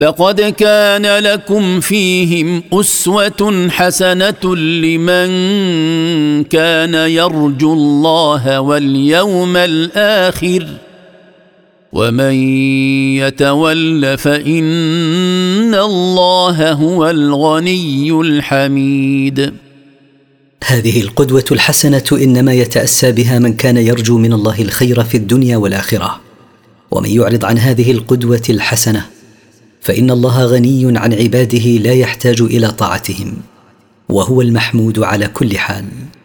لقد كان لكم فيهم أسوة حسنة لمن كان يرجو الله واليوم الآخر ومن يتول فإن الله هو الغني الحميد. هذه القدوة الحسنة إنما يتأسى بها من كان يرجو من الله الخير في الدنيا والآخرة، ومن يعرض عن هذه القدوة الحسنة فإن الله غني عن عباده لا يحتاج إلى طاعتهم، وهو المحمود على كل حال.